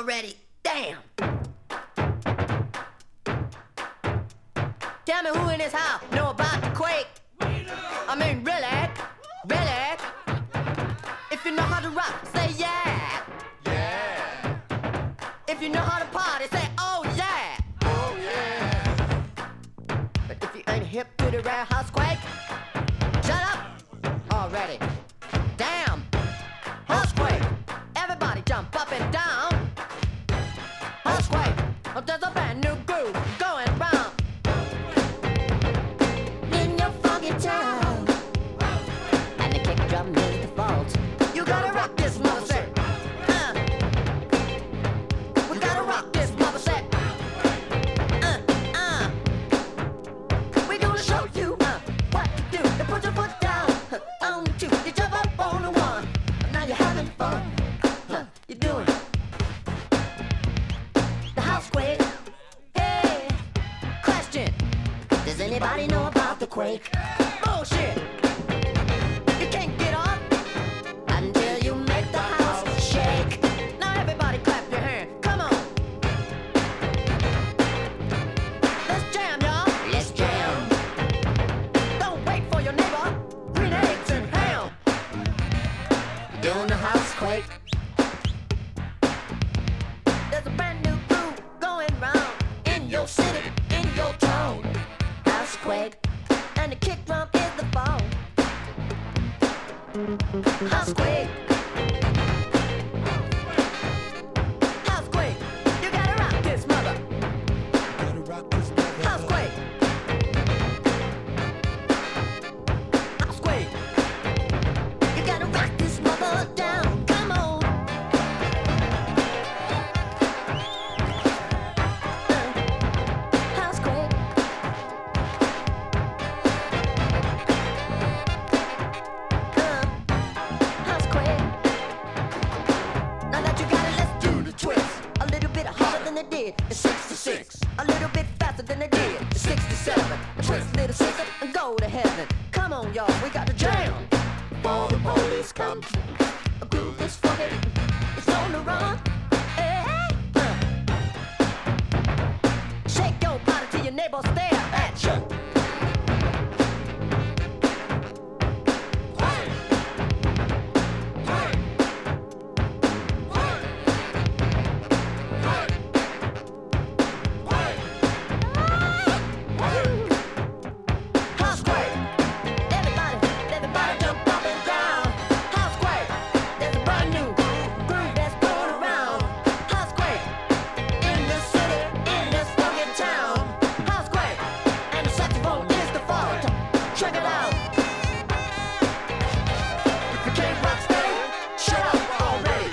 already. Damn. Tell me who in this house know about the quake? I mean, really? Really? If you know how to rock, say yeah. Yeah. If you know how to party, say oh yeah. Oh yeah. But if you ain't hip to the rare housequake, shut up already. Damn. Housequake. Everybody jump up and down. Housequake. Oh, there's a brand new groove going round. In your funky town. And the kick drum is the fault. You gotta rock this mother set. We gotta rock this mother set. We gonna show you what to do. You put your foot down on the two. You jump up on the one. Now you're having fun. You're doing the housequake. Hey, question. Does anybody know about the quake? Bullshit. You can't get on until you make the house shake. Now everybody clap your hands. Come on. Let's jam, y'all. Let's jam. Don't wait for your neighbor. Green eggs and ham. Doing the housequake. There's a brand new groove going round in your city, in your town. Housequake, and the kick drum is the phone. Housequake. Housequake. You gotta rock this mother. Housequake. Housequake. You gotta rock this mother down. Come on. Housequake. Housequake. Now that you got it, let's do the twist. A little bit harder than they did in 66. A little bit faster than they did in 67. A twist, little sister, and go to heaven. Come on, y'all, we got to jam. Before the police come, a groove is funky. It's on the run. Hey, shake your body till your neighbor stare at you. Housequake. Everybody jump up and down. Housequake. There's a brand new groove that's going around. Housequake. In the city, in this funky town. Housequake. And the saxophone is the fault. Check it out. If you can't rock steady, shut up already.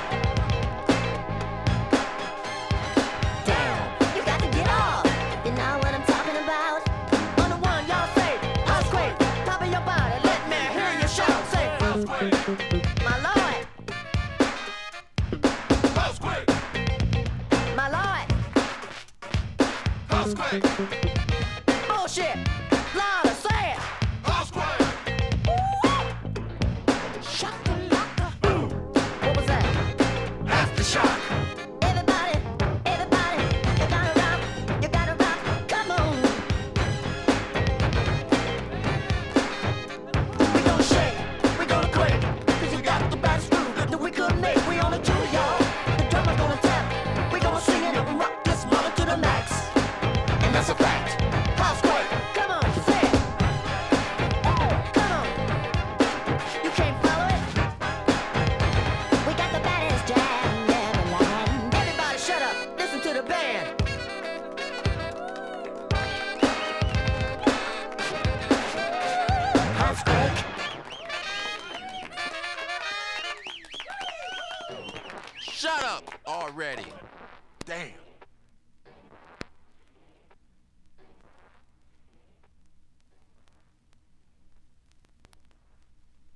Damn, you got to get off. You know what I'm talking about? On the one, y'all say, housequake. Top of your body, let me hear you shout. Say, housequake. My lord. Housequake. My lord. Housequake. Bullshit. Louder, say it. Housequake. Shakalaka. What was that? Aftershock. Everybody, you gotta rock, come on. We gonna shake, we gonna quake, 'cause you got the baddest groove that we could make. We on the two, y'all. The drummer's gonna tap. We gonna sing it and rock this mother to the max. And that's a fact. Housequake, come on, say it. Come on. You can't follow it? We got the baddest jam never land. Everybody shut up, listen to the band. Housequake. Shut up already. Damn.